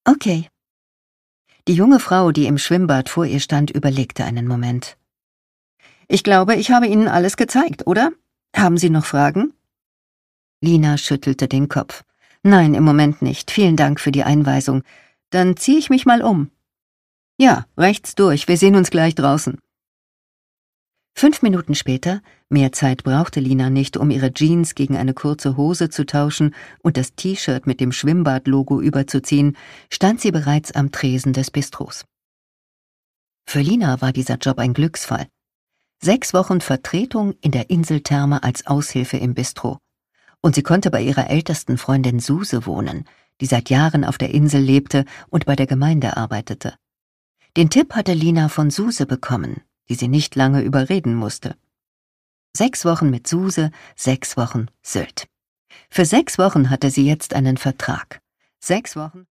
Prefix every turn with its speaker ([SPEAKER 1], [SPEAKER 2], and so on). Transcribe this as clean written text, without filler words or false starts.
[SPEAKER 1] Okay. Die junge Frau, die im Schwimmbad vor ihr stand, überlegte einen Moment. Ich glaube, ich habe Ihnen alles gezeigt, oder? Haben Sie noch Fragen? Lina schüttelte den Kopf. Nein, im Moment nicht. Vielen Dank für die Einweisung. Dann ziehe ich mich mal um. Ja, rechts durch. Wir sehen uns gleich draußen. 5 Minuten später, mehr Zeit brauchte Lina nicht, um ihre Jeans gegen eine kurze Hose zu tauschen und das T-Shirt mit dem Schwimmbad-Logo überzuziehen, stand sie bereits am Tresen des Bistros. Für Lina war dieser Job ein Glücksfall. 6 Wochen Vertretung in der Inseltherme als Aushilfe im Bistro. Und sie konnte bei ihrer ältesten Freundin Suse wohnen, die seit Jahren auf der Insel lebte und bei der Gemeinde arbeitete. Den Tipp hatte Lina von Suse bekommen, die sie nicht lange überreden musste. 6 Wochen mit Suse, 6 Wochen Sylt. Für 6 Wochen hatte sie jetzt einen Vertrag. 6 Wochen